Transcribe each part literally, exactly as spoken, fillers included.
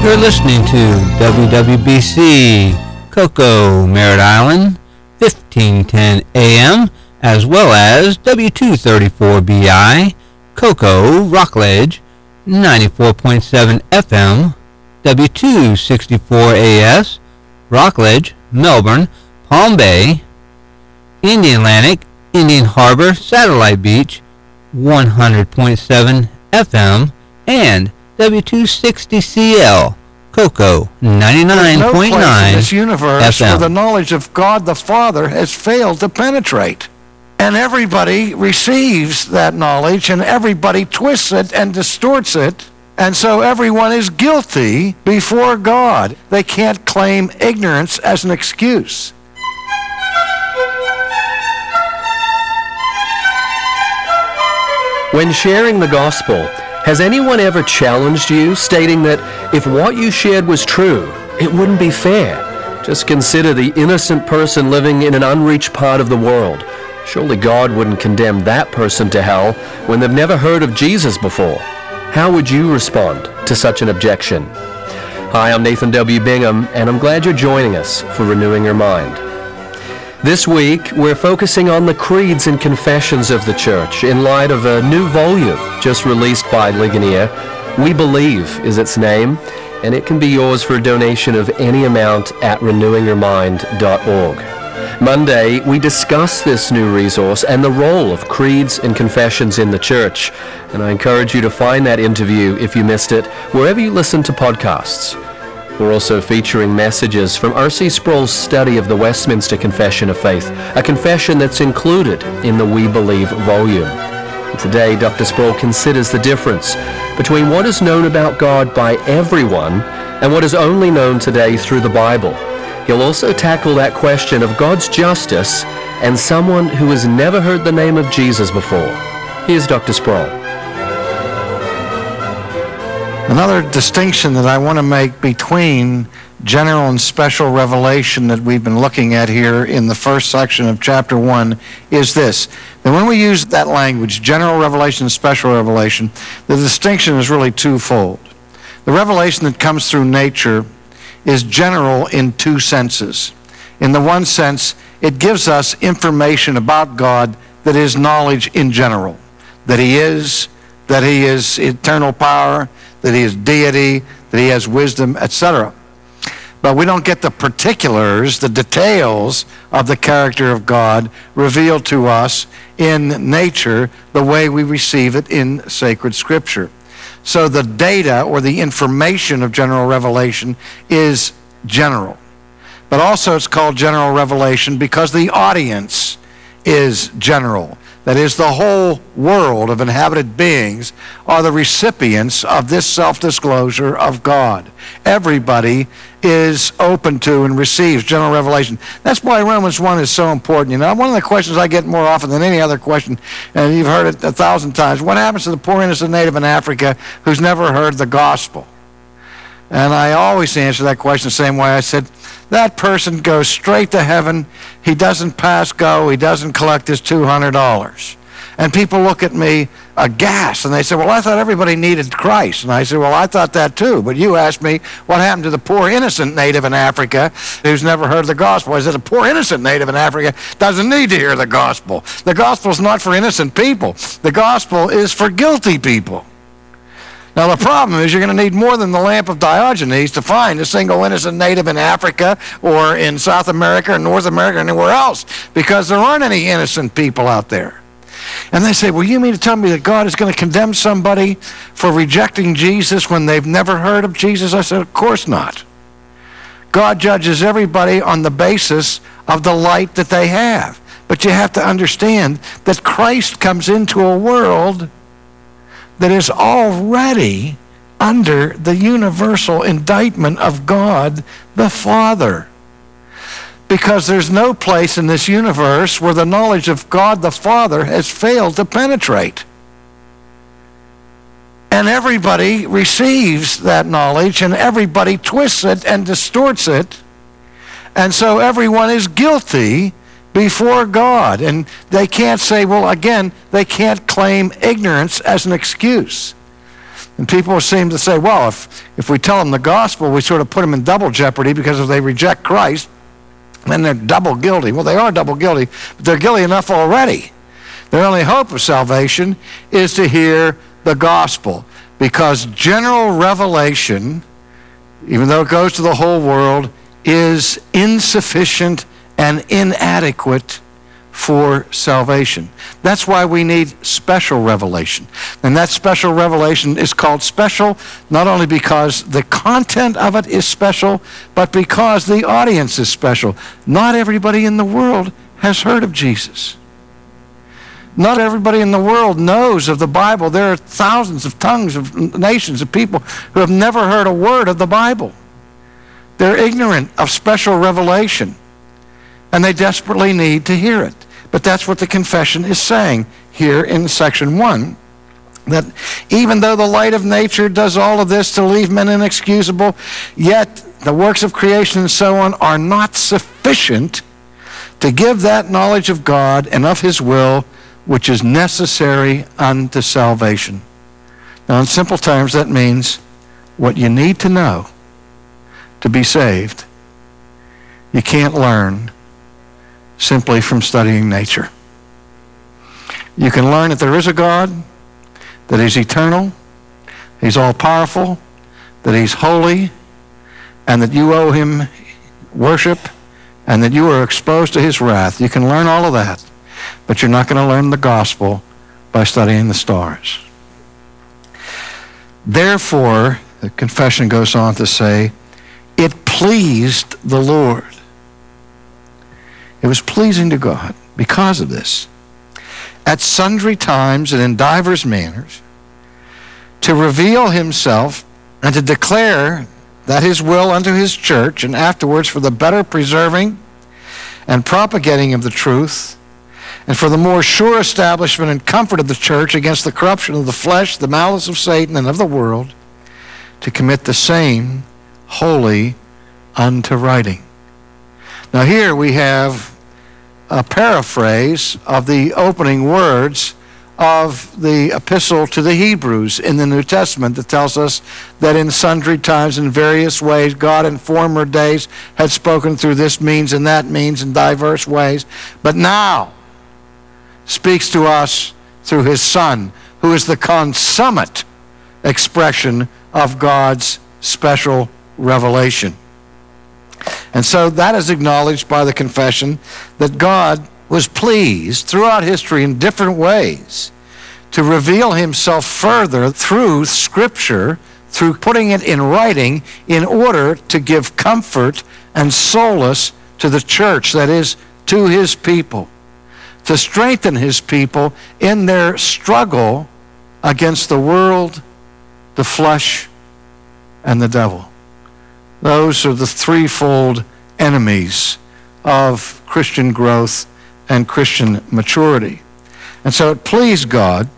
You're listening to W W B C Cocoa, Merritt Island, fifteen ten A M, as well as W two thirty-four B I, Cocoa, Rockledge, ninety-four point seven F M, W two sixty-four A S, Rockledge, Melbourne, Palm Bay, Indian Atlantic, Indian Harbor, Satellite Beach, one hundred point seven F M, and W two sixty C L, Cocoa, ninety-nine point nine F M. There's no place in this universe where the knowledge of God the Father has failed to penetrate. And everybody receives that knowledge, and everybody twists it and distorts it. And so everyone is guilty before God. They can't claim ignorance as an excuse. When sharing the gospel, has anyone ever challenged you, stating that if what you shared was true, it wouldn't be fair? Just consider the innocent person living in an unreached part of the world. Surely God wouldn't condemn that person to hell when they've never heard of Jesus before. How would you respond to such an objection? Hi, I'm Nathan W. Bingham, and I'm glad you're joining us for Renewing Your Mind. This week, we're focusing on the creeds and confessions of the Church in light of a new volume just released by Ligonier. We Believe is its name, and it can be yours for a donation of any amount at renewing your mind dot org. Monday, we discuss this new resource and the role of creeds and confessions in the Church, and I encourage you to find that interview, if you missed it, wherever you listen to podcasts. We're also featuring messages from R C Sproul's study of the Westminster Confession of Faith, a confession that's included in the We Believe volume. And today, Doctor Sproul considers the difference between what is known about God by everyone and what is only known today through the Bible. He'll also tackle that question of God's justice and someone who has never heard the name of Jesus before. Here's Doctor Sproul. Another distinction that I want to make between general and special revelation that we've been looking at here in the first section of chapter one is this: that when we use that language, general revelation and special revelation, the distinction is really twofold. The revelation that comes through nature is general in two senses. In the one sense, it gives us information about God that is knowledge in general, that he is, that he is eternal power, that he is deity, that he has wisdom, et cetera. But we don't get the particulars, the details of the character of God revealed to us in nature the way we receive it in sacred Scripture. So the data or the information of general revelation is general. But also it's called general revelation because the audience is general. That is, the whole world of inhabited beings are the recipients of this self-disclosure of God. Everybody is open to and receives general revelation. That's why Romans one is so important. You know, one of the questions I get more often than any other question, and you've heard it a thousand times, what happens to the poor innocent native in Africa who's never heard the gospel? And I always answer that question the same way. I said, that person goes straight to heaven. He doesn't pass go. He doesn't collect his two hundred dollars. And people look at me aghast, and they say, well, I thought everybody needed Christ. And I said, well, I thought that too. But you asked me what happened to the poor innocent native in Africa who's never heard the gospel. I said, a poor innocent native in Africa doesn't need to hear the gospel. The gospel is not for innocent people. The gospel is for guilty people. Now, the problem is you're going to need more than the lamp of Diogenes to find a single innocent native in Africa or in South America or North America or anywhere else, because there aren't any innocent people out there. And they say, well, you mean to tell me that God is going to condemn somebody for rejecting Jesus when they've never heard of Jesus? I said, of course not. God judges everybody on the basis of the light that they have. But you have to understand that Christ comes into a world that is already under the universal indictment of God the Father. Because there's no place in this universe where the knowledge of God the Father has failed to penetrate. And everybody receives that knowledge, and everybody twists it and distorts it. And so everyone is guilty before God. And they can't say, well, again, they can't claim ignorance as an excuse. And people seem to say, well, if, if we tell them the gospel, we sort of put them in double jeopardy, because if they reject Christ, then they're double guilty. Well, they are double guilty, but they're guilty enough already. Their only hope of salvation is to hear the gospel, because general revelation, even though it goes to the whole world, is insufficient and inadequate for salvation. That's why we need special revelation. And that special revelation is called special not only because the content of it is special, but because the audience is special. Not everybody in the world has heard of Jesus. Not everybody in the world knows of the Bible. There are thousands of tongues of nations of people who have never heard a word of the Bible. They're ignorant of special revelation, and they desperately need to hear it. But that's what the confession is saying here in section one, that even though the light of nature does all of this to leave men inexcusable, yet the works of creation and so on are not sufficient to give that knowledge of God and of his will which is necessary unto salvation. Now, in simple terms, that means what you need to know to be saved, you can't learn simply from studying nature. You can learn that there is a God, that he's eternal, he's all-powerful, that he's holy, and that you owe him worship, and that you are exposed to his wrath. You can learn all of that, but you're not going to learn the gospel by studying the stars. Therefore, the confession goes on to say, it pleased the Lord. It was pleasing to God because of this, at sundry times and in divers manners, to reveal himself and to declare that his will unto his church, and afterwards for the better preserving and propagating of the truth, and for the more sure establishment and comfort of the church against the corruption of the flesh, the malice of Satan, and of the world, to commit the same wholly unto writing. Now here we have a paraphrase of the opening words of the epistle to the Hebrews in the New Testament that tells us that in sundry times in various ways God in former days had spoken through this means and that means in diverse ways, but now speaks to us through his Son, who is the consummate expression of God's special revelation. And so that is acknowledged by the confession that God was pleased throughout history in different ways to reveal himself further through Scripture, through putting it in writing, in order to give comfort and solace to the church, that is, to his people, to strengthen his people in their struggle against the world, the flesh, and the devil. Those are the threefold enemies of Christian growth and Christian maturity. And so it pleased God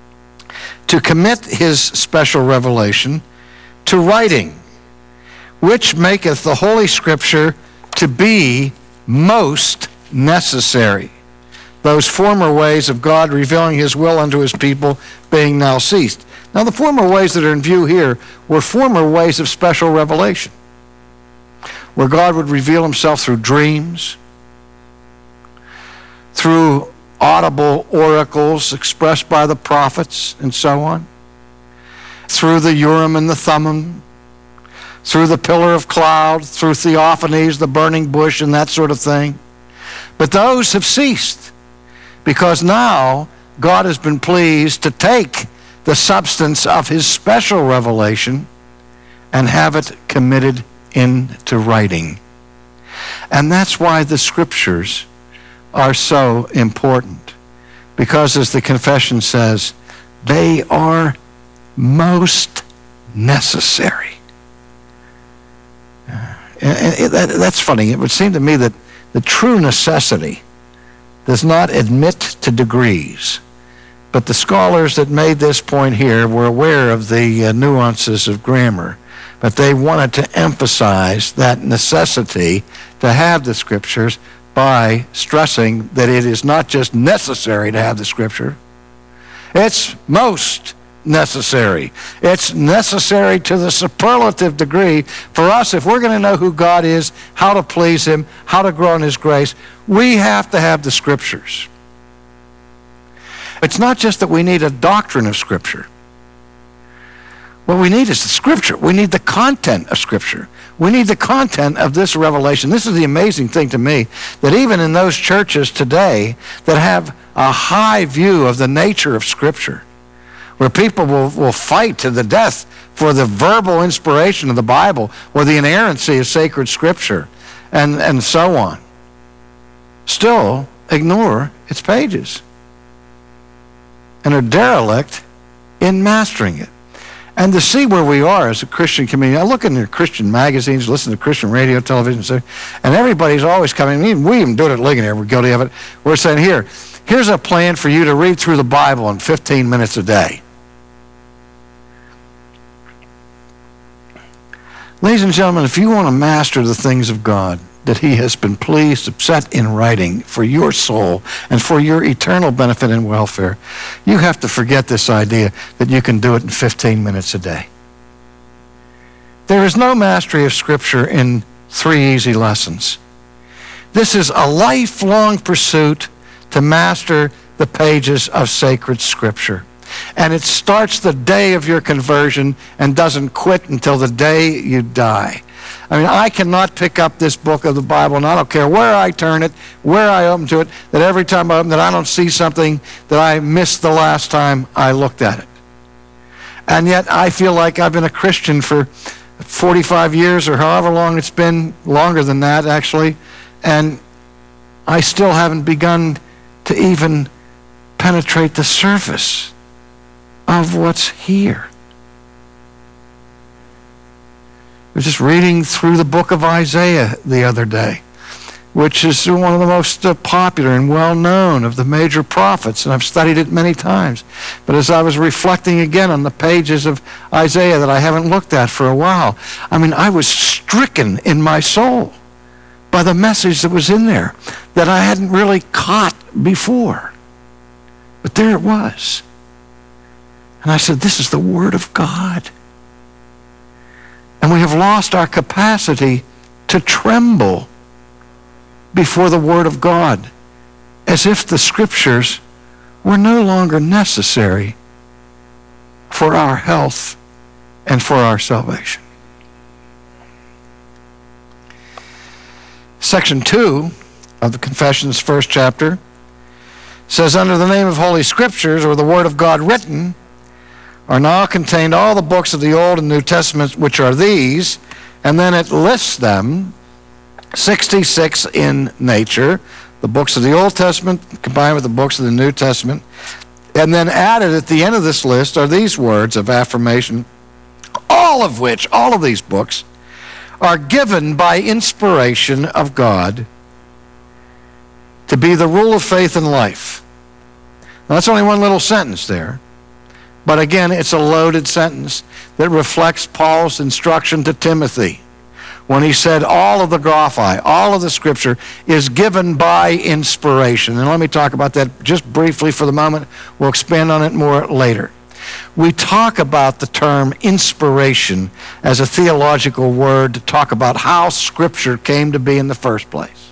to commit his special revelation to writing, which maketh the Holy Scripture to be most necessary. Those former ways of God revealing his will unto his people being now ceased. Now the former ways that are in view here were former ways of special revelation, where God would reveal himself through dreams, through audible oracles expressed by the prophets, and so on, through the Urim and the Thummim, through the pillar of cloud, through theophanies, the burning bush, and that sort of thing. But those have ceased, because now God has been pleased to take the substance of his special revelation and have it committed into writing. And that's why the Scriptures are so important, because as the confession says, they are most necessary. And that's funny. It would seem to me that the true necessity does not admit to degrees, but the scholars that made this point here were aware of the uh, nuances of grammar, but they wanted to emphasize that necessity to have the Scriptures by stressing that it is not just necessary to have the Scripture, it's most necessary. It's necessary to the superlative degree for us. If we're going to know who God is, how to please him, how to grow in his grace, we have to have the Scriptures. It's not just that we need a doctrine of Scripture. What we need is the Scripture. We need the content of Scripture. We need the content of this revelation. This is the amazing thing to me, that even in those churches today that have a high view of the nature of Scripture, where people will, will fight to the death for the verbal inspiration of the Bible or the inerrancy of sacred Scripture, and, and so on, still ignore its pages and are derelict in mastering it. And to see where we are as a Christian community, I look in the Christian magazines, listen to Christian radio, television, and everybody's always coming. We even do it at Ligonier. We're guilty of it. We're saying, here, here's a plan for you to read through the Bible in fifteen minutes a day. Ladies and gentlemen, if you want to master the things of God that he has been pleased to set in writing for your soul and for your eternal benefit and welfare, you have to forget this idea that you can do it in fifteen minutes a day. There is no mastery of Scripture in three easy lessons. This is a lifelong pursuit to master the pages of sacred Scripture. And it starts the day of your conversion and doesn't quit until the day you die. I mean, I cannot pick up this book of the Bible, and I don't care where I turn it, where I open to it, that every time I open it, I don't see something that I missed the last time I looked at it. And yet I feel like I've been a Christian for forty-five years or however long it's been, longer than that actually, and I still haven't begun to even penetrate the surface of what's here. I was just reading through the book of Isaiah the other day, which is one of the most uh, popular and well-known of the major prophets, and I've studied it many times. But as I was reflecting again on the pages of Isaiah that I haven't looked at for a while, I mean, I was stricken in my soul by the message that was in there that I hadn't really caught before. But there it was. And I said, this is the Word of God. And we have lost our capacity to tremble before the Word of God, as if the Scriptures were no longer necessary for our health and for our salvation. Section two of the Confession's first chapter says, under the name of Holy Scriptures, or the Word of God written, are now contained all the books of the Old and New Testaments, which are these, and then it lists them, sixty-six in nature, the books of the Old Testament combined with the books of the New Testament, and then added at the end of this list are these words of affirmation, all of which, all of these books, are given by inspiration of God to be the rule of faith and life. Now, that's only one little sentence there. But again, it's a loaded sentence that reflects Paul's instruction to Timothy when he said all of the graphi, all of the Scripture is given by inspiration. And let me talk about that just briefly for the moment. We'll expand on it more later. We talk about the term inspiration as a theological word to talk about how Scripture came to be in the first place.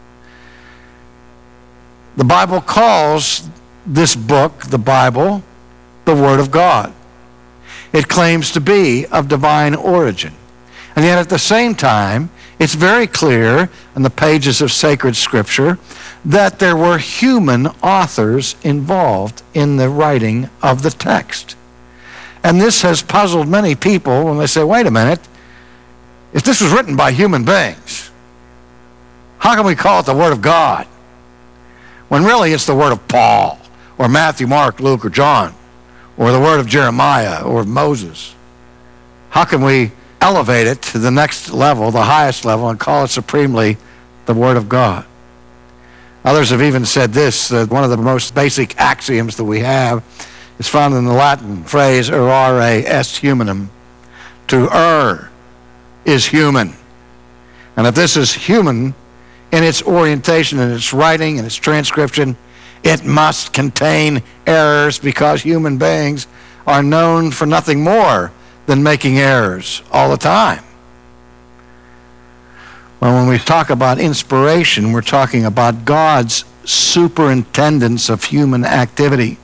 The Bible calls this book, the Bible, the Word of God. It claims to be of divine origin. And yet at the same time, it's very clear in the pages of sacred Scripture that there were human authors involved in the writing of the text. And this has puzzled many people when they say, wait a minute, if this was written by human beings, how can we call it the Word of God? When really it's the Word of Paul, or Matthew, Mark, Luke, or John, or the word of Jeremiah or of Moses. How can we elevate it to the next level, the highest level, and call it supremely the Word of God? Others have even said this, that one of the most basic axioms that we have is found in the Latin phrase errare est humanum. To err is human. And if this is human in its orientation, in its writing, in its transcription, it must contain errors because human beings are known for nothing more than making errors all the time. Well, when we talk about inspiration, we're talking about God's superintendence of human activity.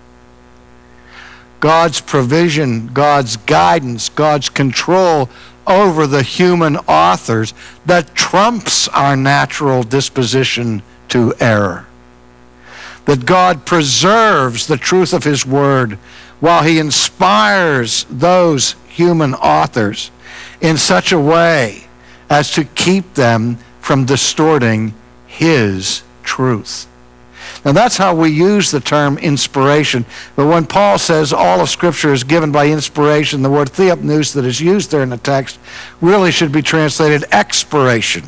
God's provision, God's guidance, God's control over the human authors that trumps our natural disposition to error. That God preserves the truth of His Word while He inspires those human authors in such a way as to keep them from distorting His truth. Now that's how we use the term inspiration. But when Paul says all of Scripture is given by inspiration, the word theopneus that is used there in the text really should be translated expiration.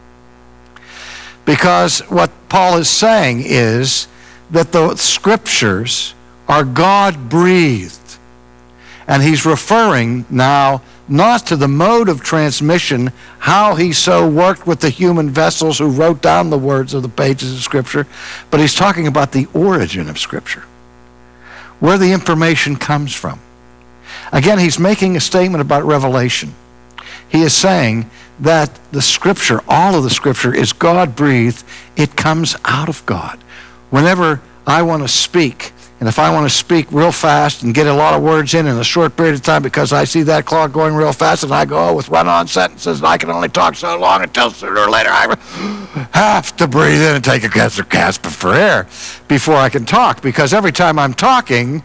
Because what Paul is saying is that the Scriptures are God-breathed. And he's referring now not to the mode of transmission, how he so worked with the human vessels who wrote down the words of the pages of Scripture, but he's talking about the origin of Scripture, where the information comes from. Again, he's making a statement about revelation. He is saying that the Scripture, all of the Scripture, is God-breathed. It comes out of God. Whenever I want to speak, and if I want to speak real fast and get a lot of words in in a short period of time because I see that clock going real fast and I go with run-on sentences and I can only talk so long until sooner or later I have to breathe in and take a gasp for air before I can talk, because every time I'm talking,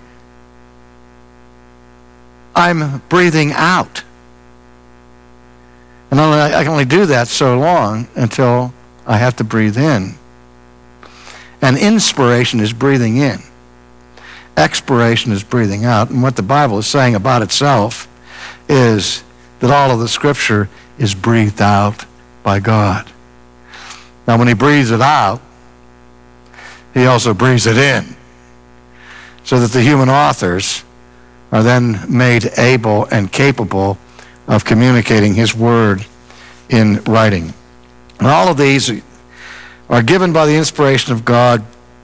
I'm breathing out. And only, I can only do that so long until I have to breathe in. And inspiration is breathing in. Expiration is breathing out. And what the Bible is saying about itself is that all of the Scripture is breathed out by God. Now, when He breathes it out, He also breathes it in, so that the human authors are then made able and capable of communicating His Word in writing. And all of these are given by the inspiration of God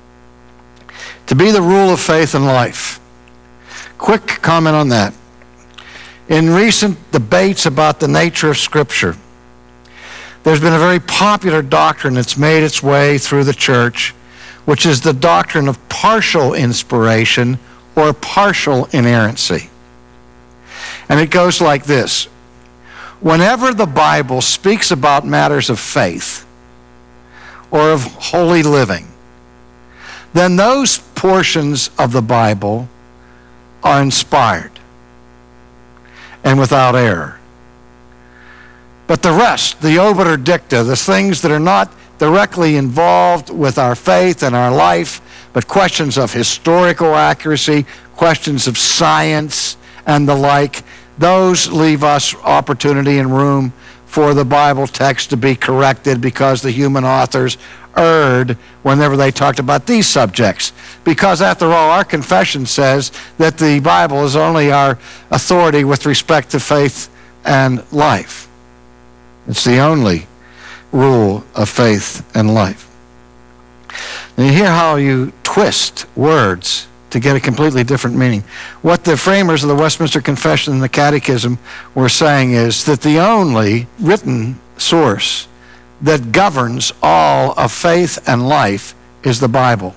to be the rule of faith and life. Quick comment on that. In recent debates about the nature of Scripture, there's been a very popular doctrine that's made its way through the church, which is the doctrine of partial inspiration or partial inerrancy. And it goes like this. Whenever the Bible speaks about matters of faith or of holy living, then those portions of the Bible are inspired and without error. But the rest, the obiter dicta, the things that are not directly involved with our faith and our life, but questions of historical accuracy, questions of science and the like, those leave us opportunity and room for the Bible text to be corrected, because the human authors erred whenever they talked about these subjects. Because after all, our confession says that the Bible is only our authority with respect to faith and life. It's the only rule of faith and life. And you hear how you twist words to get a completely different meaning. What the framers of the Westminster Confession and the Catechism were saying is that the only written source that governs all of faith and life is the Bible.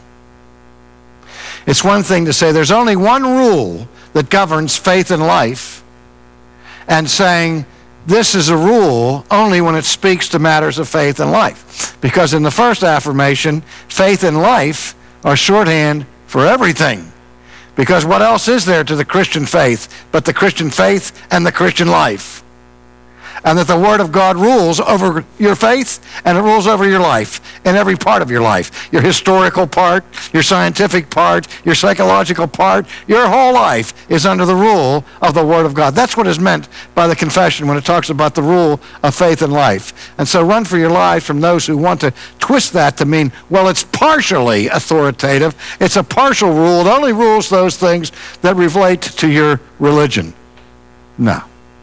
It's one thing to say there's only one rule that governs faith and life, and saying this is a rule only when it speaks to matters of faith and life. Because in the first affirmation, faith and life are shorthand for everything. Because what else is there to the Christian faith but the Christian faith and the Christian life? And that the Word of God rules over your faith and it rules over your life, in every part of your life. Your historical part, your scientific part, your psychological part, your whole life is under the rule of the Word of God. That's what is meant by the confession when it talks about the rule of faith and life. And so run for your lives from those who want to twist that to mean, well, it's partially authoritative. It's a partial rule. It only rules those things that relate to your religion. No.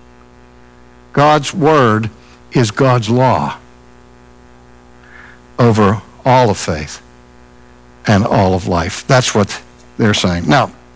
God's Word is God's law over all of faith and all of life. That's what they're saying. Now,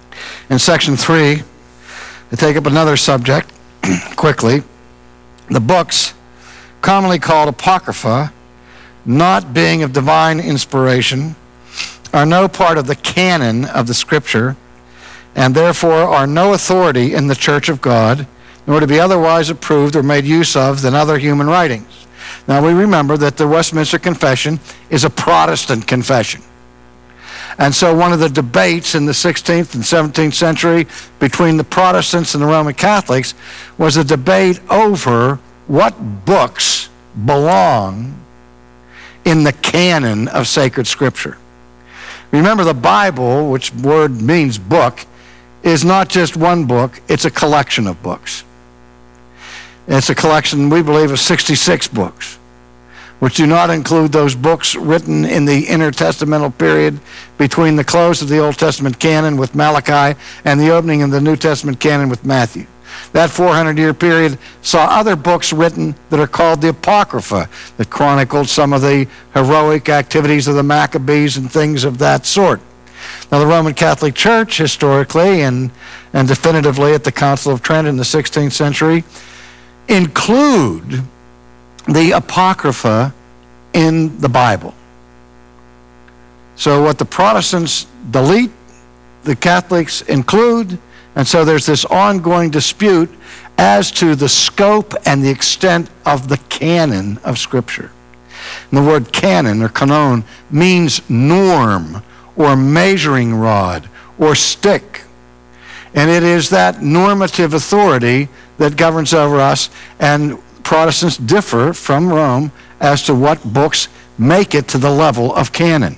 In section three, to take up another subject quickly, the books commonly called Apocrypha, not being of divine inspiration, are no part of the canon of the Scripture, and therefore are no authority in the Church of God, nor to be otherwise approved or made use of than other human writings. Now we remember that the Westminster Confession is a Protestant confession. And so one of the debates in the sixteenth and seventeenth century between the Protestants and the Roman Catholics was a debate over what books belong in the canon of sacred Scripture. Remember, the Bible, which word means book, is not just one book, it's a collection of books. It's a collection, we believe, of sixty-six books, which do not include those books written in the intertestamental period between the close of the Old Testament canon with Malachi and the opening of the New Testament canon with Matthew. That four hundred year period saw other books written that are called the Apocrypha, that chronicled some of the heroic activities of the Maccabees and things of that sort. Now, the Roman Catholic Church, historically and, and definitively at the Council of Trent in the sixteenth century, include the Apocrypha in the Bible. So what the Protestants delete, the Catholics include, and so there's this ongoing dispute as to the scope and the extent of the canon of Scripture. And the word canon, or canon, means norm, or measuring rod, or stick. And it is that normative authority that governs over us, and Protestants differ from Rome as to what books make it to the level of canon.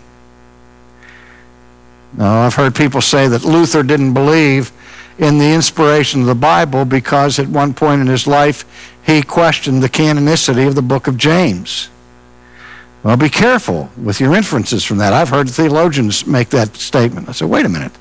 Now, I've heard people say that Luther didn't believe in the inspiration of the Bible because at one point in his life he questioned the canonicity of the book of James. Well, be careful with your inferences from that. I've heard theologians make that statement. I said, wait a minute.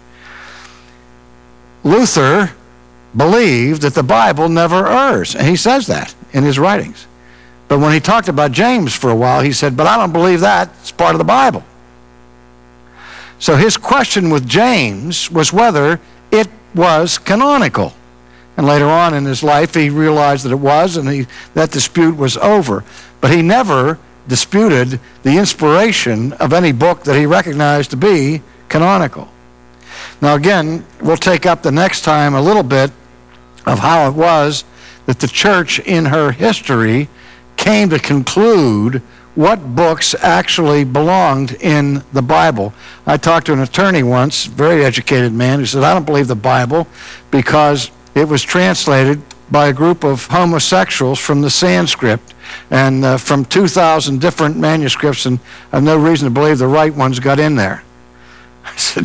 Luther believed that the Bible never errs, and he says that in his writings. But when he talked about James for a while, he said, but I don't believe that. It's part of the Bible. So his question with James was whether it was canonical. And later on in his life, he realized that it was, and he, that dispute was over. But he never disputed the inspiration of any book that he recognized to be canonical. Now again, we'll take up the next time a little bit of how it was that the church in her history came to conclude what books actually belonged in the Bible. I talked to an attorney once, very educated man, who said, I don't believe the Bible because it was translated by a group of homosexuals from the Sanskrit and uh, from two thousand different manuscripts, and I have no reason to believe the right ones got in there. I said,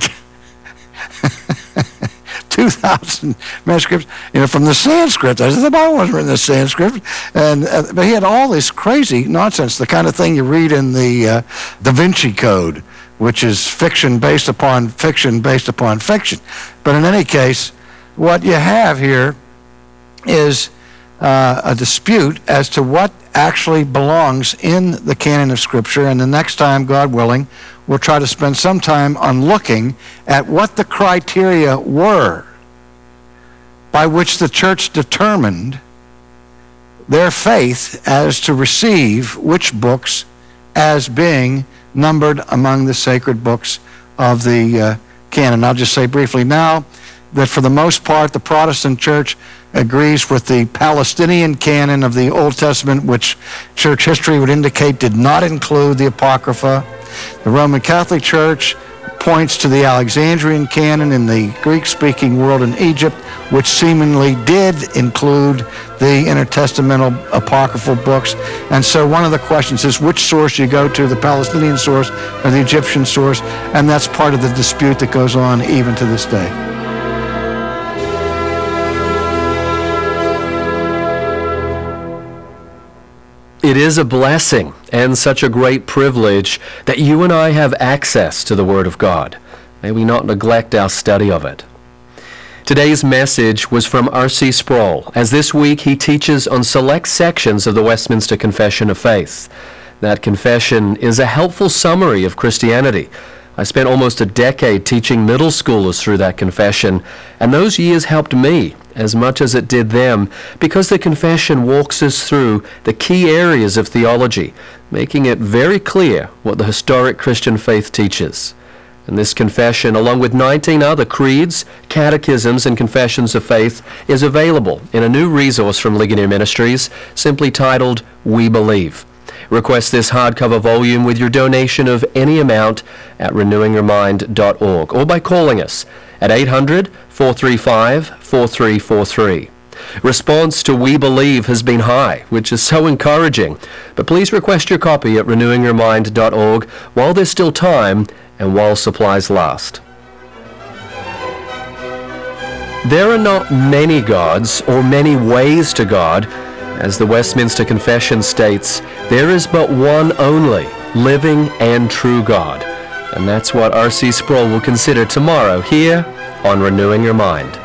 two thousand manuscripts, you know, from the Sanskrit. I said, the Bible wasn't written in the Sanskrit. And, uh, but he had all this crazy nonsense, the kind of thing you read in the uh, Da Vinci Code, which is fiction based upon fiction based upon fiction. But in any case, what you have here is uh, a dispute as to what actually belongs in the canon of Scripture, and the next time, God willing, we'll try to spend some time on looking at what the criteria were by which the church determined their faith as to receive which books as being numbered among the sacred books of the uh, canon. I'll just say briefly now that for the most part, the Protestant church agrees with the Palestinian canon of the Old Testament, which church history would indicate did not include the Apocrypha. The Roman Catholic Church points to the Alexandrian canon in the Greek-speaking world in Egypt, which seemingly did include the intertestamental apocryphal books. And so one of the questions is which source you go to, the Palestinian source or the Egyptian source, and that's part of the dispute that goes on even to this day. It is a blessing and such a great privilege that you and I have access to the Word of God. May we not neglect our study of it. Today's message was from R C Sproul, as this week he teaches on select sections of the Westminster Confession of Faith. That confession is a helpful summary of Christianity, I spent almost a decade teaching middle schoolers through that confession, and those years helped me as much as it did them, because the confession walks us through the key areas of theology, making it very clear what the historic Christian faith teaches. And this confession, along with nineteen other creeds, catechisms, and confessions of faith, is available in a new resource from Ligonier Ministries, simply titled We Believe. Request this hardcover volume with your donation of any amount at renewing your mind dot org or by calling us at eight hundred, four three five, four three four three. Response to We Believe has been high, which is so encouraging. But please request your copy at renewing your mind dot org while there's still time and while supplies last. There are not many gods or many ways to God. As the Westminster Confession states, there is but one only, living and true God. And that's what R C Sproul will consider tomorrow here on Renewing Your Mind.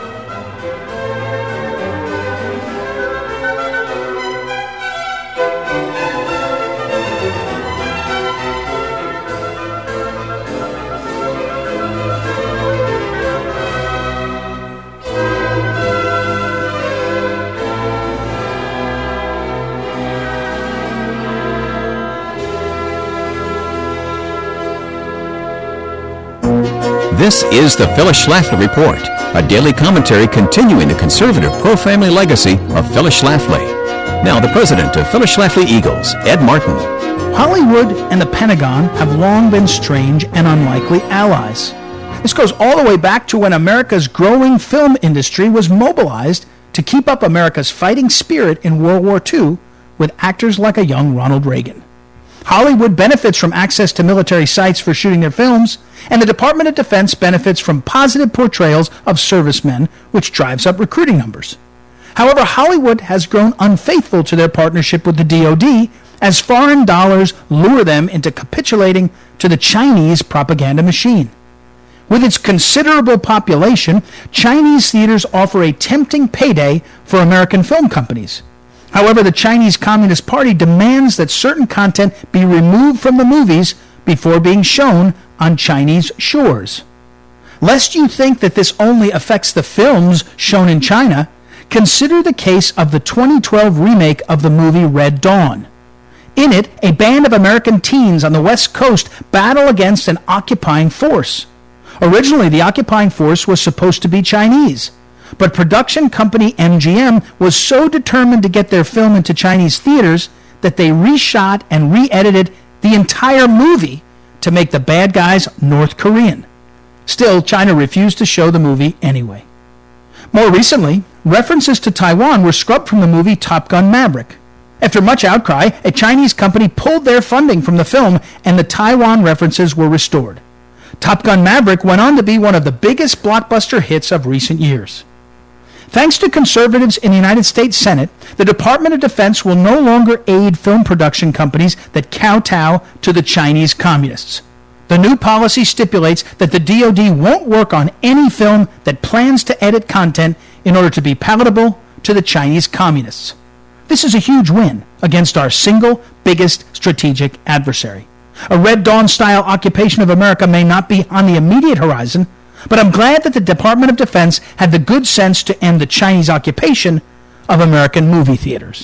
This is the Phyllis Schlafly Report, a daily commentary continuing the conservative pro-family legacy of Phyllis Schlafly. Now the president of Phyllis Schlafly Eagles, Ed Martin. Hollywood and the Pentagon have long been strange and unlikely allies. This goes all the way back to when America's growing film industry was mobilized to keep up America's fighting spirit in World War Two with actors like a young Ronald Reagan. Hollywood benefits from access to military sites for shooting their films, and the Department of Defense benefits from positive portrayals of servicemen, which drives up recruiting numbers. However, Hollywood has grown unfaithful to their partnership with the D O D as foreign dollars lure them into capitulating to the Chinese propaganda machine. With its considerable population, Chinese theaters offer a tempting payday for American film companies. However, the Chinese Communist Party demands that certain content be removed from the movies before being shown on Chinese shores. Lest you think that this only affects the films shown in China, consider the case of the twenty twelve remake of the movie Red Dawn. In it, a band of American teens on the West Coast battle against an occupying force. Originally, the occupying force was supposed to be Chinese, but production company M G M was so determined to get their film into Chinese theaters that they reshot and re-edited the entire movie to make the bad guys North Korean. Still, China refused to show the movie anyway. More recently, references to Taiwan were scrubbed from the movie Top Gun Maverick. After much outcry, a Chinese company pulled their funding from the film and the Taiwan references were restored. Top Gun Maverick went on to be one of the biggest blockbuster hits of recent years. Thanks to conservatives in the United States Senate, the Department of Defense will no longer aid film production companies that kowtow to the Chinese communists. The new policy stipulates that the D O D won't work on any film that plans to edit content in order to be palatable to the Chinese communists. This is a huge win against our single biggest strategic adversary. A Red Dawn-style occupation of America may not be on the immediate horizon, but I'm glad that the Department of Defense had the good sense to end the Chinese occupation of American movie theaters.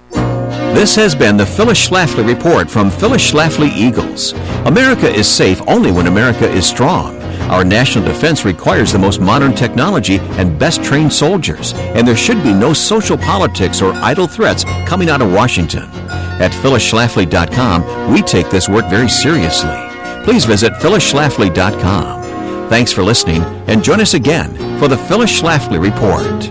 This has been the Phyllis Schlafly Report from Phyllis Schlafly Eagles. America is safe only when America is strong. Our national defense requires the most modern technology and best trained soldiers, and there should be no social politics or idle threats coming out of Washington. At Phyllis Schlafly dot com, we take this work very seriously. Please visit Phyllis Schlafly dot com. Thanks for listening, and join us again for the Phyllis Schlafly Report.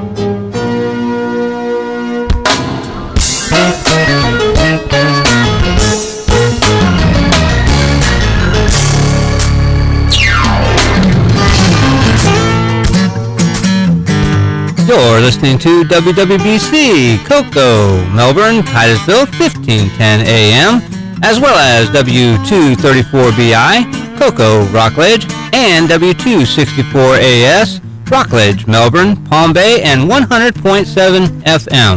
You're listening to W W B C, Cocoa, Melbourne, Titusville, fifteen ten A M, as well as W two thirty-four B I, Cocoa, Rockledge, and W two sixty-four A S, Rockledge, Melbourne, Palm Bay, and one hundred point seven F M.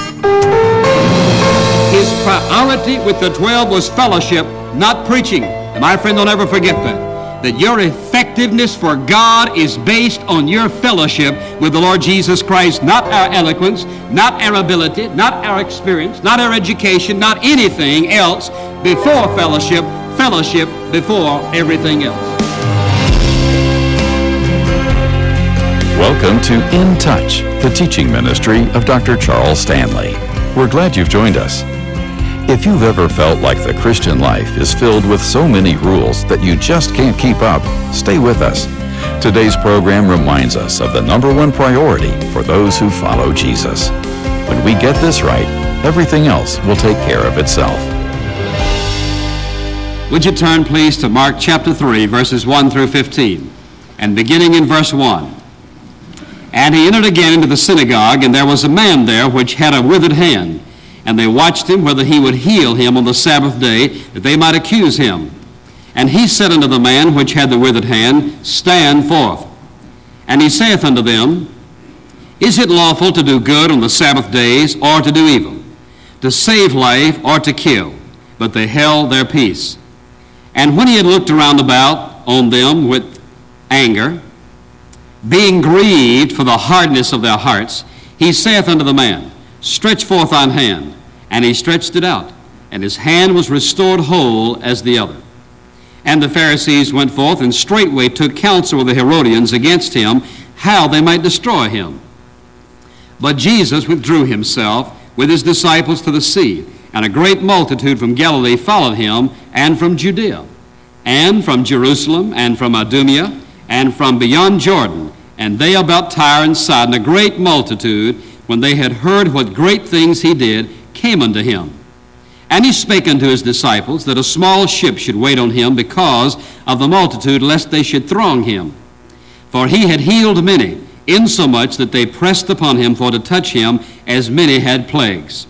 His priority with the twelve was fellowship, not preaching. And my friend, don't ever forget that, that your effectiveness for God is based on your fellowship with the Lord Jesus Christ, not our eloquence, not our ability, not our experience, not our education, not anything else before fellowship, fellowship before everything else. Welcome to In Touch, the teaching ministry of Doctor Charles Stanley. We're glad you've joined us. If you've ever felt like the Christian life is filled with so many rules that you just can't keep up, stay with us. Today's program reminds us of the number one priority for those who follow Jesus. When we get this right, everything else will take care of itself. Would you turn, please, to Mark chapter three, verses one through fifteen, and beginning in verse one. And he entered again into the synagogue, and there was a man there which had a withered hand. And they watched him whether he would heal him on the Sabbath day, that they might accuse him. And he said unto the man which had the withered hand, Stand forth. And he saith unto them, Is it lawful to do good on the Sabbath days, or to do evil, to save life, or to kill? But they held their peace. And when he had looked around about on them with anger, being grieved for the hardness of their hearts, he saith unto the man, Stretch forth thine hand. And he stretched it out, and his hand was restored whole as the other. And the Pharisees went forth, and straightway took counsel with the Herodians against him, how they might destroy him. But Jesus withdrew himself with his disciples to the sea, and a great multitude from Galilee followed him, and from Judea, and from Jerusalem, and from Idumea, and from beyond Jordan. And they about Tyre and Sidon, a great multitude, when they had heard what great things he did, came unto him. And he spake unto his disciples that a small ship should wait on him because of the multitude, lest they should throng him. For he had healed many, insomuch that they pressed upon him for to touch him, as many had plagues.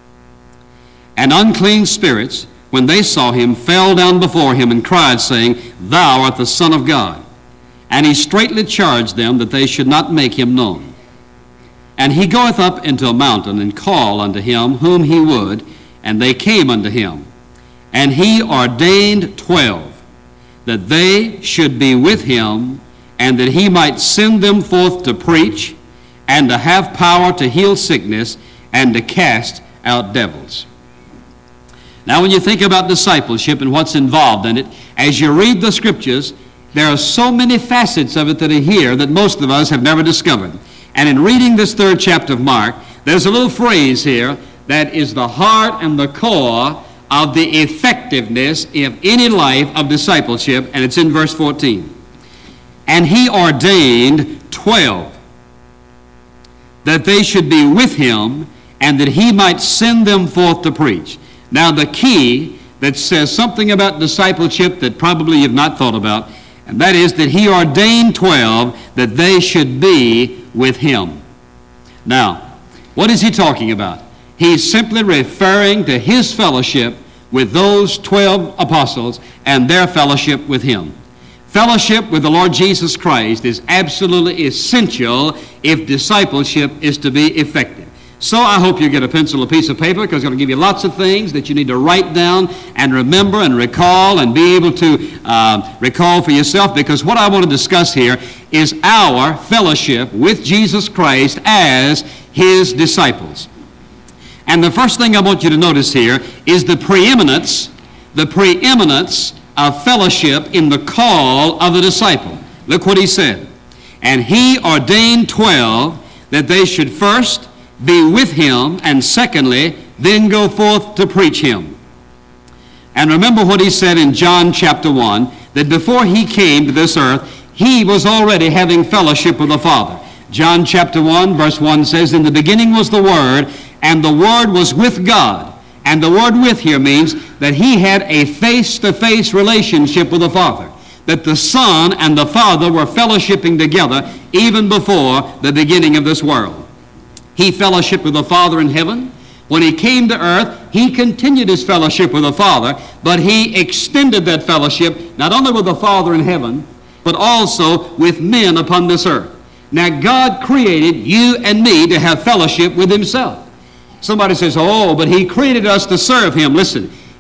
And unclean spirits, when they saw him, fell down before him and cried, saying, Thou art the Son of God. And he straitly charged them that they should not make him known. And he goeth up into a mountain, and called unto him whom he would, and they came unto him. And he ordained twelve, that they should be with him, and that he might send them forth to preach, and to have power to heal sickness, and to cast out devils. Now, when you think about discipleship and what's involved in it, as you read the Scriptures, there are so many facets of it that are here that most of us have never discovered. And in reading this third chapter of Mark, there's a little phrase here that is the heart and the core of the effectiveness of any life of discipleship, and it's in verse fourteen. And he ordained twelve, that they should be with him, and that he might send them forth to preach. Now, the key that says something about discipleship that probably you've not thought about, and that is that he ordained twelve, that they should be with him. Now, what is he talking about? He's simply referring to his fellowship with those twelve apostles and their fellowship with him. Fellowship with the Lord Jesus Christ is absolutely essential if discipleship is to be effective. So I hope you get a pencil, a piece of paper, because it's going to give you lots of things that you need to write down and remember and recall and be able to uh, recall for yourself, because what I want to discuss here is our fellowship with Jesus Christ as his disciples. And the first thing I want you to notice here is the preeminence, the preeminence of fellowship in the call of the disciple. Look what he said. And he ordained twelve, that they should first be with him, and secondly, then go forth to preach him. And remember what he said in John chapter one, that before he came to this earth, he was already having fellowship with the Father. John chapter one, verse one says, In the beginning was the Word, and the Word was with God. And the word with here means that he had a face-to-face relationship with the Father, that the Son and the Father were fellowshipping together even before the beginning of this world. He fellowshiped with the Father in heaven. When he came to earth, he continued his fellowship with the Father, but he extended that fellowship not only with the Father in heaven, but also with men upon this earth. Now, God created you and me to have fellowship with himself. Somebody says, oh, but he created us to serve him. Listen,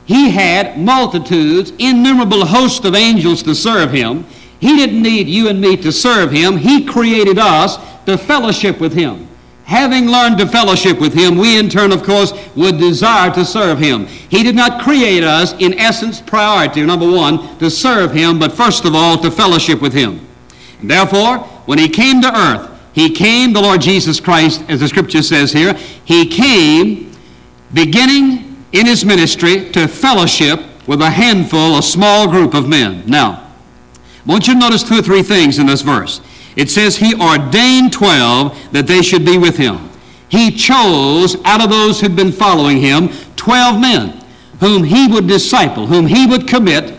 He had multitudes, innumerable hosts of angels to serve him. He didn't need you and me to serve him. He created us to fellowship with him. Having learned to fellowship with him, we in turn, of course, would desire to serve him. He did not create us, in essence, priority, number one, to serve him, but first of all, to fellowship with him. And therefore, when he came to earth, he came, the Lord Jesus Christ, as the scripture says here, he came beginning in his ministry to fellowship with a handful, a small group of men. Now, I want you to notice two or three things in this verse. It says he ordained twelve that they should be with him. He chose out of those who'd been following him twelve men whom he would disciple, whom he would commit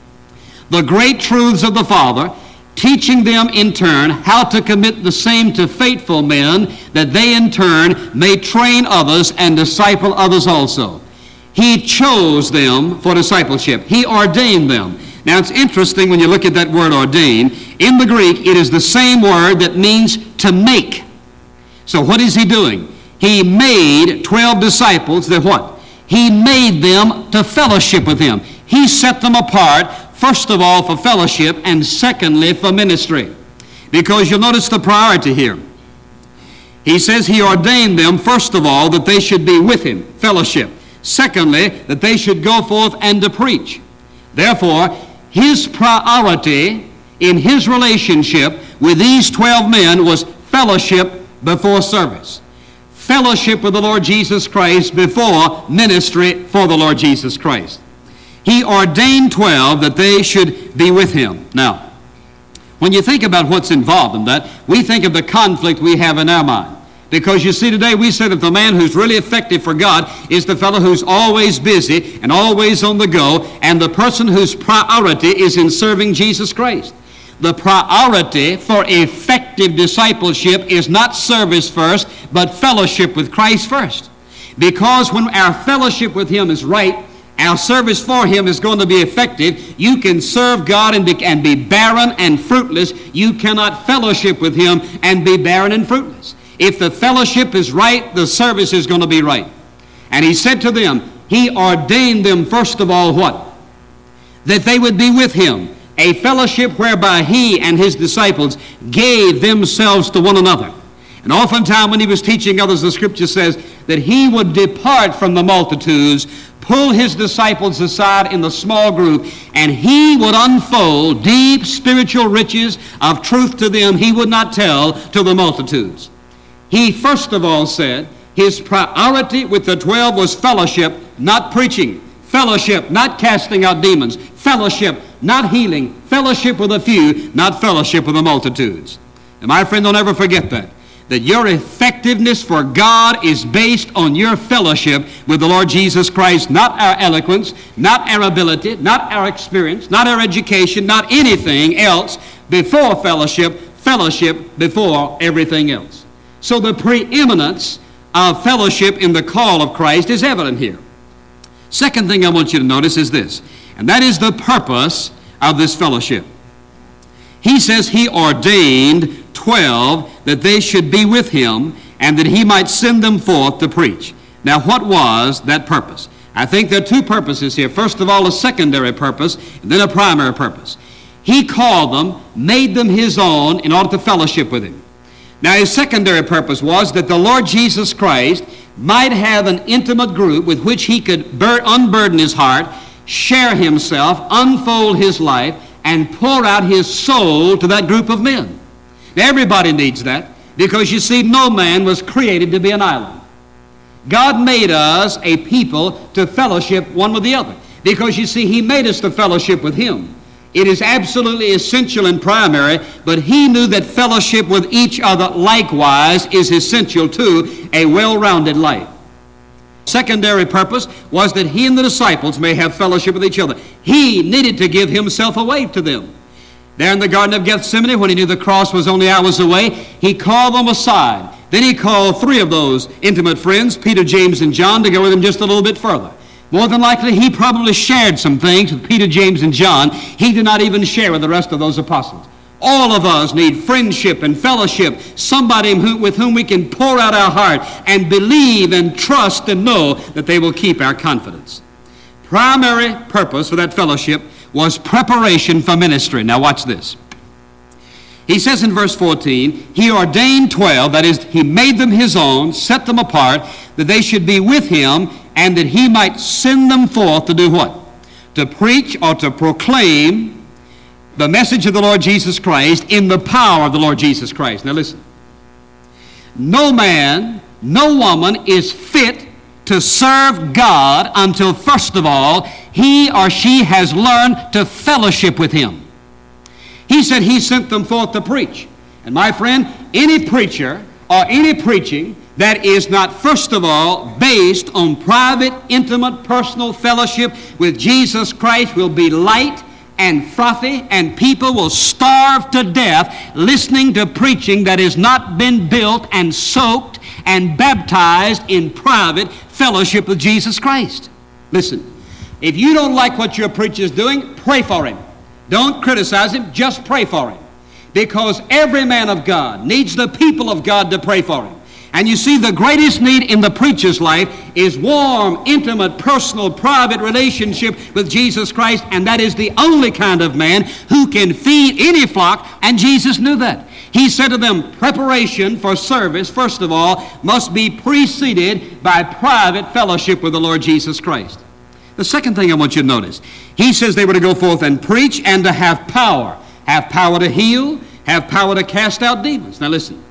the great truths of the Father, teaching them in turn how to commit the same to faithful men, that they in turn may train others and disciple others also. He chose them for discipleship. He ordained them. Now it's interesting when you look at that word ordain. In the Greek, it is the same word that means to make. So what is he doing? He made twelve disciples that what? He made them to fellowship with him. He set them apart, first of all, for fellowship, and secondly, for ministry. Because you'll notice the priority here. He says he ordained them, first of all, that they should be with him, fellowship. Secondly, that they should go forth and to preach. Therefore, his priority in his relationship with these twelve men was fellowship before service. Fellowship with the Lord Jesus Christ before ministry for the Lord Jesus Christ. He ordained twelve that they should be with him. Now, when you think about what's involved in that, we think of the conflict we have in our mind. Because you see, today we say that the man who's really effective for God is the fellow who's always busy and always on the go, and the person whose priority is in serving Jesus Christ. The priority for effective discipleship is not service first, but fellowship with Christ first. Because when our fellowship with him is right, our service for him is going to be effective. You can serve God and be, and be barren and fruitless. You cannot fellowship with him and be barren and fruitless. If the fellowship is right, the service is going to be right. And he said to them, he ordained them first of all what? That they would be with him. A fellowship whereby he and his disciples gave themselves to one another. And oftentimes when he was teaching others, the scripture says that he would depart from the multitudes, pull his disciples aside in the small group, and he would unfold deep spiritual riches of truth to them he would not tell to the multitudes. He first of all said his priority with the twelve was fellowship, not preaching. Fellowship, not casting out demons. Fellowship, not healing. Fellowship with a few, not fellowship with the multitudes. And my friend, don't ever forget that. That your effectiveness for God is based on your fellowship with the Lord Jesus Christ, not our eloquence, not our ability, not our experience, not our education, not anything else. Before fellowship, fellowship before everything else. So the preeminence of fellowship in the call of Christ is evident here. Second thing I want you to notice is this, and that is the purpose of this fellowship. He says he ordained twelve that they should be with him and that he might send them forth to preach. Now, what was that purpose? I think there are two purposes here. First of all, a secondary purpose, and then a primary purpose. He called them, made them his own in order to fellowship with him. Now, his secondary purpose was that the Lord Jesus Christ might have an intimate group with which he could bur- unburden his heart, share himself, unfold his life, and pour out his soul to that group of men. Now, everybody needs that, because you see, no man was created to be an island. God made us a people to fellowship one with the other, because you see, he made us to fellowship with him. It is absolutely essential and primary, but he knew that fellowship with each other likewise is essential to a well-rounded life. Secondary purpose was that he and the disciples may have fellowship with each other. He needed to give himself away to them. There in the Garden of Gethsemane, when he knew the cross was only hours away, he called them aside. Then he called three of those intimate friends, Peter, James, and John, to go with him just a little bit further. More than likely, he probably shared some things with Peter, James, and John he did not even share with the rest of those apostles. All of us need friendship and fellowship, somebody who, with whom we can pour out our heart and believe and trust and know that they will keep our confidence. primary purpose for that fellowship was preparation for ministry. Now watch this. He says in verse fourteen, he ordained twelve, that is, he made them his own, set them apart, that they should be with him, and that he might send them forth to do what? To preach or to proclaim the message of the Lord Jesus Christ in the power of the Lord Jesus Christ. Now listen. No man, no woman is fit to serve God until, first of all, he or she has learned to fellowship with him. He said he sent them forth to preach. And my friend, any preacher or any preaching that is not, first of all, based on private, intimate, personal fellowship with Jesus Christ will be light and frothy, and people will starve to death listening to preaching that has not been built and soaked and baptized in private fellowship with Jesus Christ. Listen, if you don't like what your preacher is doing, pray for him. Don't criticize him, just pray for him. Because every man of God needs the people of God to pray for him. And you see, the greatest need in the preacher's life is warm, intimate, personal, private relationship with Jesus Christ, and that is the only kind of man who can feed any flock, and Jesus knew that. He said to them, preparation for service, first of all, must be preceded by private fellowship with the Lord Jesus Christ. The second thing I want you to notice, he says they were to go forth and preach and to have power. Have power to heal, have power to cast out demons. Now listen.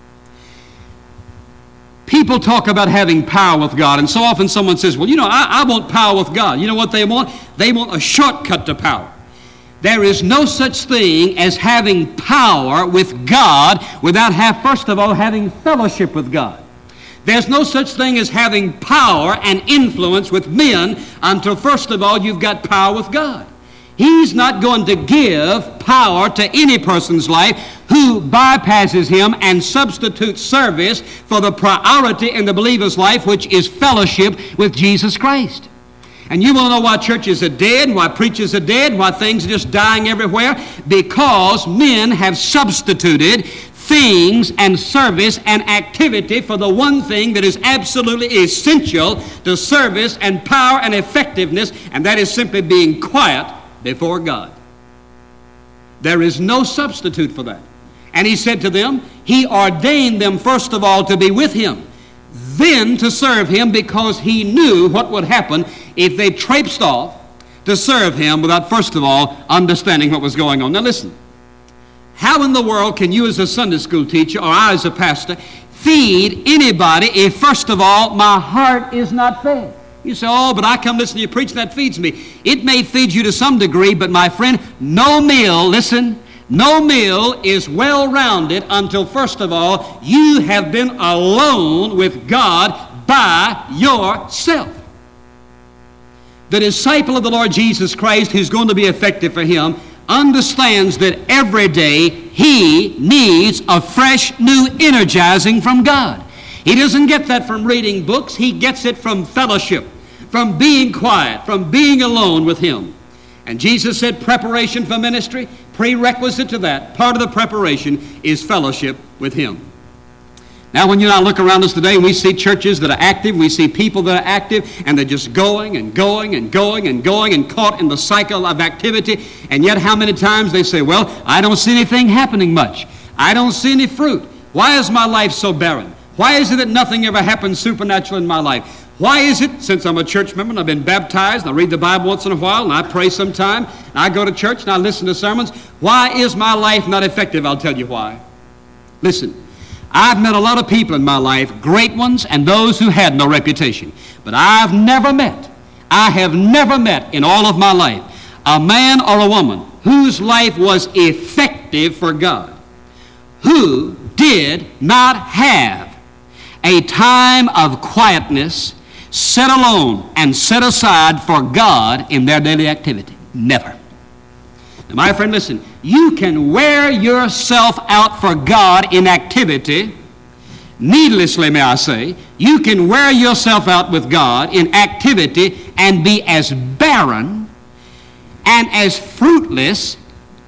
People talk about having power with God, and so often someone says, well, you know, I, I want power with God. You know what they want? They want a shortcut to power. There is no such thing as having power with God without, have, first of all, having fellowship with God. There's no such thing as having power and influence with men until, first of all, you've got power with God. He's not going to give power to any person's life who bypasses him and substitutes service for the priority in the believer's life, which is fellowship with Jesus Christ. And you want to know why churches are dead, why preachers are dead, why things are just dying everywhere? Because men have substituted things and service and activity for the one thing that is absolutely essential to service and power and effectiveness, and that is simply being quiet before God. There is no substitute for that. And he said to them, he ordained them first of all to be with him, then to serve him, because he knew what would happen if they traipsed off to serve him without first of all understanding what was going on. Now listen, how in the world can you as a Sunday school teacher or I as a pastor feed anybody if first of all my heart is not fed? You say, oh, but I come listen to you preach and that feeds me. It may feed you to some degree, but my friend, no meal, listen, no meal is well-rounded until first of all you have been alone with God by yourself. The disciple of the Lord Jesus Christ who's going to be effective for him understands that every day he needs a fresh new energizing from God. He doesn't get that from reading books. He gets it from fellowship, from being quiet, from being alone with him. And Jesus said preparation for ministry, prerequisite to that, part of the preparation is fellowship with him. Now when you and I look around us today and we see churches that are active, we see people that are active, and they're just going and going and going and going and caught in the cycle of activity, and yet how many times they say, well, I don't see anything happening much. I don't see any fruit. Why is my life so barren? Why is it that nothing ever happens supernatural in my life? Why is it, since I'm a church member and I've been baptized, and I read the Bible once in a while, and I pray sometime, and I go to church and I listen to sermons, why is my life not effective? I'll tell you why. Listen, I've met a lot of people in my life, great ones and those who had no reputation. But I've never met, I have never met in all of my life, a man or a woman whose life was effective for God, who did not have a time of quietness set alone and set aside for God in their daily activity. Never. Now, my friend, listen, you can wear yourself out for God in activity, needlessly, may I say. You can wear yourself out with God in activity and be as barren and as fruitless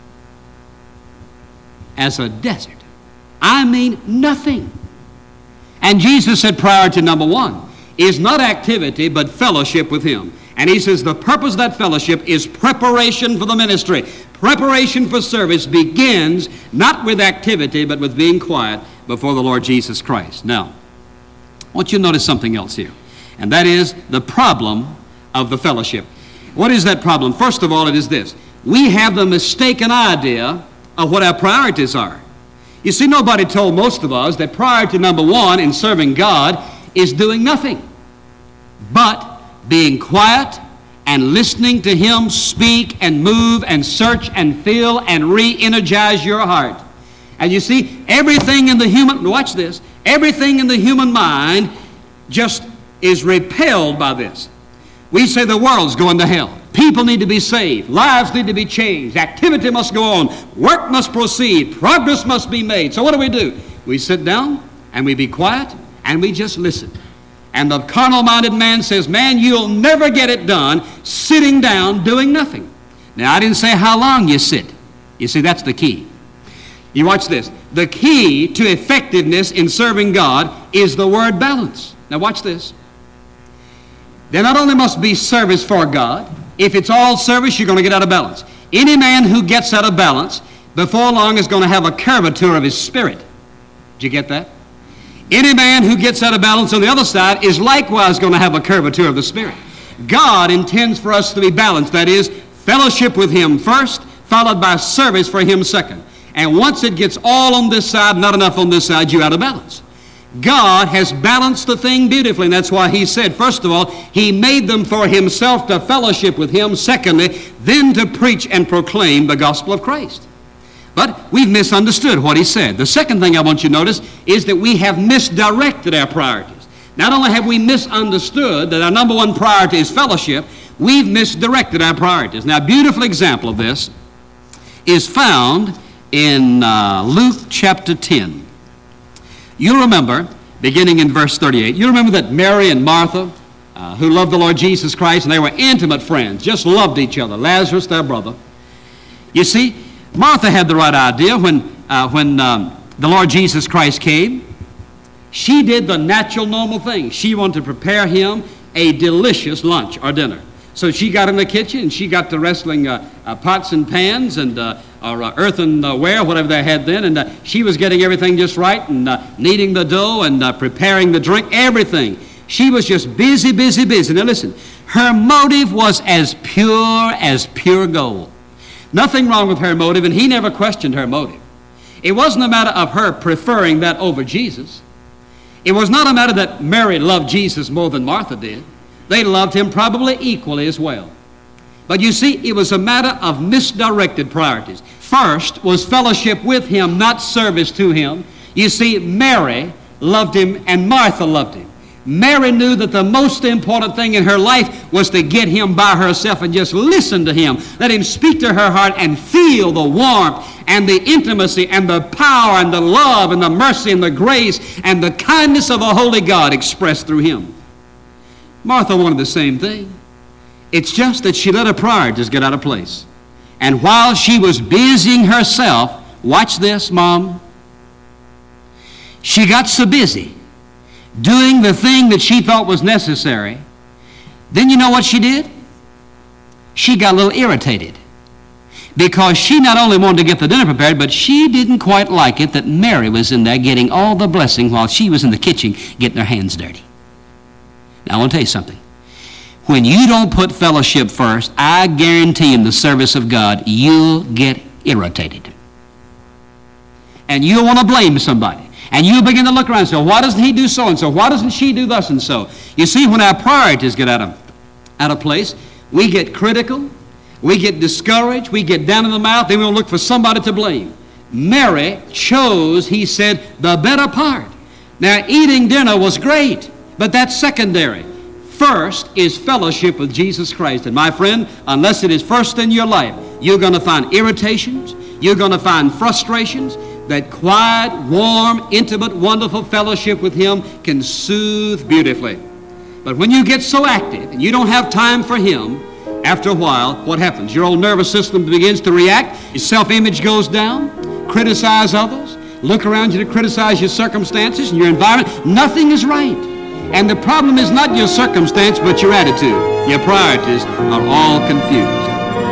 as a desert. I mean, nothing. And Jesus said priority number one is not activity, but fellowship with him. And he says the purpose of that fellowship is preparation for the ministry. Preparation for service begins not with activity, but with being quiet before the Lord Jesus Christ. Now, I want you to notice something else here, and that is the problem of the fellowship. What is that problem? First of all, it is this. We have the mistaken idea of what our priorities are. You see, nobody told most of us that priority number one in serving God is doing nothing but being quiet and listening to Him speak and move and search and fill and re-energize your heart. And you see, everything in the human, watch this, everything in the human mind just is repelled by this. We say the world's going to hell. People need to be saved. Lives need to be changed. Activity must go on. Work must proceed. Progress must be made. So what do we do? We sit down and we be quiet and we just listen. And the carnal-minded man says, man, you'll never get it done sitting down doing nothing. Now, I didn't say how long you sit. You see, that's the key. You watch this. The key to effectiveness in serving God is the word balance. Now, watch this. There not only must be service for God. If it's all service, you're going to get out of balance. Any man who gets out of balance before long is going to have a curvature of his spirit. Did you get that? Any man who gets out of balance on the other side is likewise going to have a curvature of the spirit. God intends for us to be balanced. That is, fellowship with Him first, followed by service for Him second. And once it gets all on this side, not enough on this side, you're out of balance. God has balanced the thing beautifully, and that's why He said, first of all, He made them for Himself to fellowship with Him. Secondly, then to preach and proclaim the gospel of Christ. But we've misunderstood what He said. The second thing I want you to notice is that we have misdirected our priorities. Not only have we misunderstood that our number one priority is fellowship, we've misdirected our priorities. Now, a beautiful example of this is found in uh, Luke chapter ten. You remember, beginning in verse thirty-eight, you remember that Mary and Martha, uh, who loved the Lord Jesus Christ, and they were intimate friends, just loved each other. Lazarus, their brother. You see, Martha had the right idea when, uh, when um, the Lord Jesus Christ came. She did the natural, normal thing. She wanted to prepare Him a delicious lunch or dinner. So she got in the kitchen and she got to wrestling uh, uh, pots and pans and uh, or uh, earthenware, whatever they had then, and uh, she was getting everything just right and uh, kneading the dough and uh, preparing the drink, everything. She was just busy, busy, busy. Now listen, her motive was as pure as pure gold. Nothing wrong with her motive, and He never questioned her motive. It wasn't a matter of her preferring that over Jesus. It was not a matter that Mary loved Jesus more than Martha did. They loved Him probably equally as well. But you see, it was a matter of misdirected priorities. First was fellowship with Him, not service to Him. You see, Mary loved Him and Martha loved Him. Mary knew that the most important thing in her life was to get Him by herself and just listen to Him. Let Him speak to her heart and feel the warmth and the intimacy and the power and the love and the mercy and the grace and the kindness of a holy God expressed through Him. Martha wanted the same thing. It's just that she let her priorities get out of place. And while she was busying herself, watch this, Mom, she got so busy doing the thing that she thought was necessary, then you know what she did? She got a little irritated because she not only wanted to get the dinner prepared, but she didn't quite like it that Mary was in there getting all the blessing while she was in the kitchen getting her hands dirty. Now, I want to tell you something. When you don't put fellowship first, I guarantee in the service of God, you'll get irritated. And you'll want to blame somebody. And you'll begin to look around and say, why doesn't he do so-and-so? Why doesn't she do thus and so? You see, when our priorities get out of, out of place, we get critical, we get discouraged, we get down in the mouth, then we'll look for somebody to blame. Mary chose, he said, the better part. Now, eating dinner was great, but that's secondary. First is fellowship with Jesus Christ. And my friend, unless it is first in your life, you're going to find irritations, you're going to find frustrations. That quiet, warm, intimate, wonderful fellowship with Him can soothe beautifully. But when you get so active and you don't have time for Him, after a while, what happens? Your old nervous system begins to react, your self-image goes down, criticize others, look around you to criticize your circumstances and your environment. Nothing is right. And the problem is not your circumstance, but your attitude. Your priorities are all confused.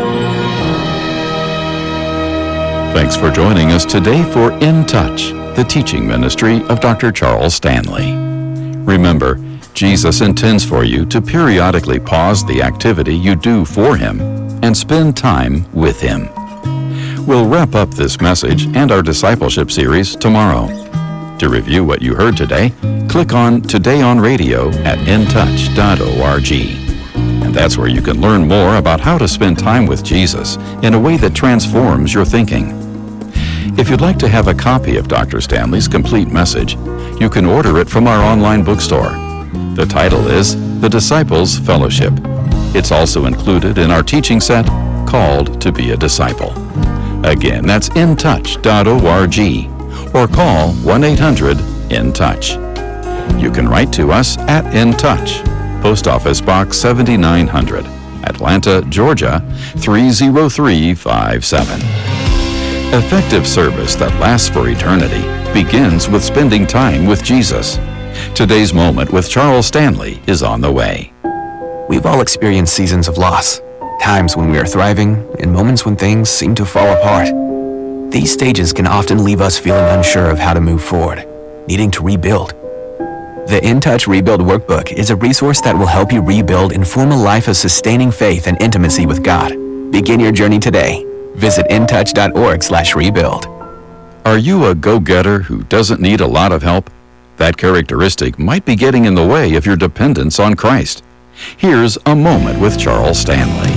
Thanks for joining us today for In Touch, the teaching ministry of Doctor Charles Stanley. Remember, Jesus intends for you to periodically pause the activity you do for Him and spend time with Him. We'll wrap up this message and our discipleship series tomorrow. To review what you heard today, click on Today on Radio at in touch dot org. And that's where you can learn more about how to spend time with Jesus in a way that transforms your thinking. If you'd like to have a copy of Doctor Stanley's complete message, you can order it from our online bookstore. The title is The Disciples Fellowship. It's also included in our teaching set called To Be a Disciple. Again, that's in touch dot org or call one eight hundred in touch. You can write to us at In Touch, Post Office Box seventy-nine hundred, Atlanta, Georgia three zero three five seven. Effective service that lasts for eternity begins with spending time with Jesus. Today's Moment with Charles Stanley is on the way. We've all experienced seasons of loss, times when we are thriving, and moments when things seem to fall apart. These stages can often leave us feeling unsure of how to move forward, needing to rebuild. The In Touch Rebuild Workbook is a resource that will help you rebuild and form a life of sustaining faith and intimacy with God. Begin your journey today. Visit in touch dot org slash rebuild. Are you a go-getter who doesn't need a lot of help? That characteristic might be getting in the way of your dependence on Christ. Here's a moment with Charles Stanley.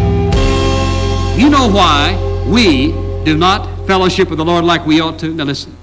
You know why we do not fellowship with the Lord like we ought to? Now listen.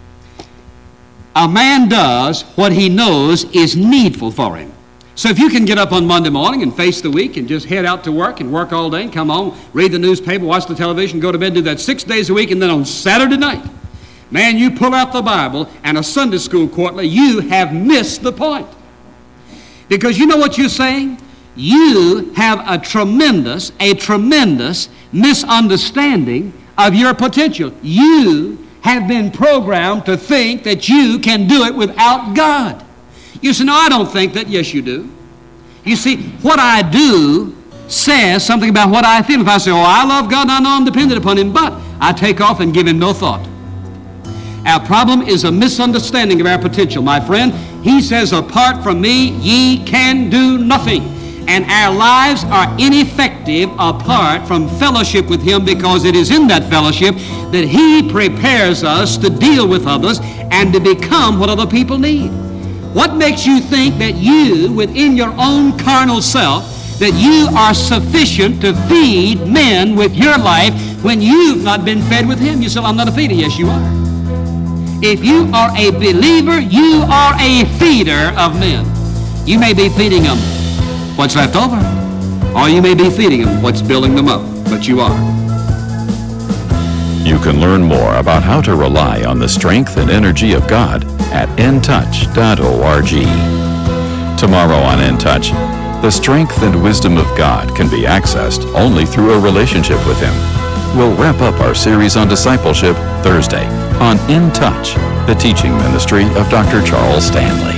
A man does what he knows is needful for him. So if you can get up on Monday morning and face the week and just head out to work and work all day and come home, read the newspaper, watch the television, go to bed, do that six days a week, and then on Saturday night, man, you pull out the Bible and a Sunday school quarterly, you have missed the point. Because you know what you're saying? You have a tremendous, a tremendous misunderstanding of your potential. You have been programmed to think that you can do it without God. You say, no, I don't think that. Yes, you do. You see, what I do says something about what I feel. If I say, oh, I love God and I know I'm dependent upon Him, but I take off and give Him no thought. Our problem is a misunderstanding of our potential, my friend. He says, apart from me, ye can do nothing. And our lives are ineffective apart from fellowship with Him, because it is in that fellowship that He prepares us to deal with others and to become what other people need. What makes you think that you, within your own carnal self, that you are sufficient to feed men with your life when you've not been fed with Him? You say, I'm not a feeder. Yes, you are. If you are a believer, you are a feeder of men. You may be feeding them what's left over, or you may be feeding them what's building them up, but you are. You can learn more about how to rely on the strength and energy of God at in touch dot org. Tomorrow on In Touch, the strength and wisdom of God can be accessed only through a relationship with Him. We'll wrap up our series on discipleship Thursday on In Touch, the teaching ministry of Doctor Charles Stanley.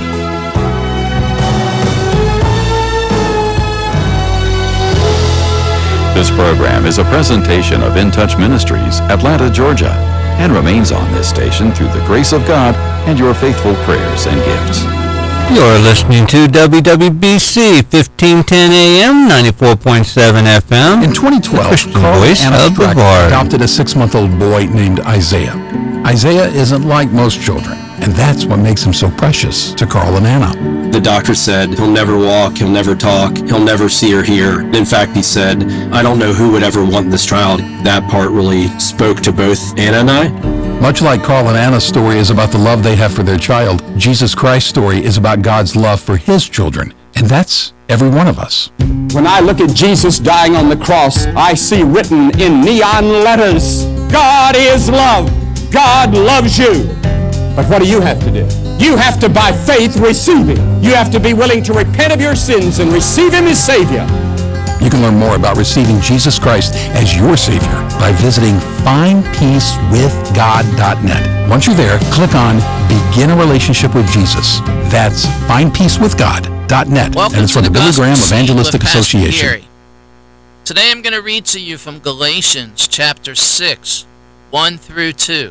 This program is a presentation of In Touch Ministries, Atlanta, Georgia, and remains on this station through the grace of God and your faithful prayers and gifts. You're listening to W W B C fifteen ten A M, ninety-four point seven F M. In twenty twelve, Christian Carl voice Anna of the Streck Bard. adopted a six-month-old boy named Isaiah. Isaiah isn't like most children, and that's what makes him so precious to Carl and Anna. The doctor said he'll never walk, he'll never talk, he'll never see or hear. In fact, he said, I don't know who would ever want this child. That part really spoke to both Anna and I. Much like Carl and Anna's story is about the love they have for their child, Jesus Christ's story is about God's love for His children, and that's every one of us. When I look at Jesus dying on the cross, I see written in neon letters, God is love. God loves you. But what do you have to do? You have to, by faith, receive Him. You have to be willing to repent of your sins and receive Him as Savior. You can learn more about receiving Jesus Christ as your Savior by visiting find peace with god dot net. Once you're there, click on Begin a Relationship with Jesus. That's find peace with god dot net, Welcome and it's to from the the Billy Gospel Graham Seed Evangelistic with Pastor Association. Gary. Today I'm going to read to you from Galatians chapter six, one through two.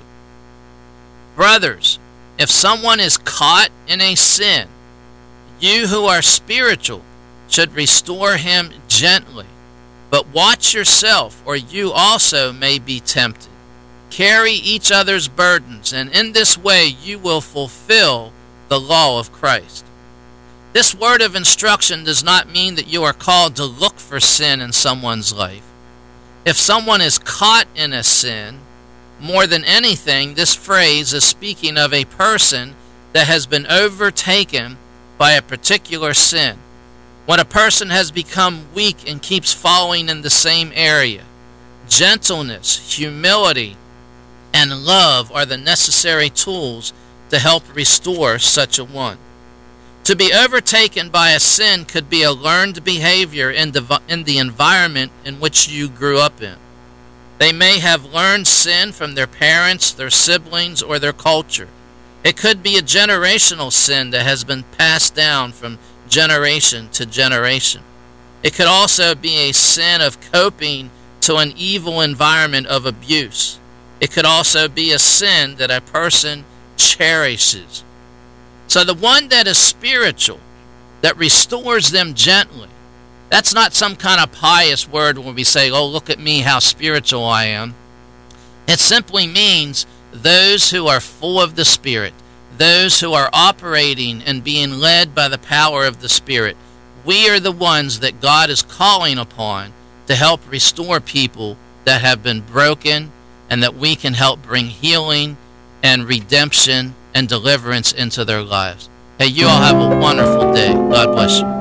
Brothers, if someone is caught in a sin, you who are spiritual should restore him gently. But watch yourself, or you also may be tempted. Carry each other's burdens, and in this way you will fulfill the law of Christ. This word of instruction does not mean that you are called to look for sin in someone's life. If someone is caught in a sin, more than anything, this phrase is speaking of a person that has been overtaken by a particular sin. When a person has become weak and keeps falling in the same area, gentleness, humility, and love are the necessary tools to help restore such a one. To be overtaken by a sin could be a learned behavior in the, in the environment in which you grew up in. They may have learned sin from their parents, their siblings, or their culture. It could be a generational sin that has been passed down from generation to generation. It could also be a sin of coping to an evil environment of abuse. It could also be a sin that a person cherishes. So the one that is spiritual, that restores them gently, that's not some kind of pious word when we say, oh, look at me, how spiritual I am. It simply means those who are full of the Spirit, those who are operating and being led by the power of the Spirit. We are the ones that God is calling upon to help restore people that have been broken, and that we can help bring healing and redemption and deliverance into their lives. Hey, you all have a wonderful day. God bless you.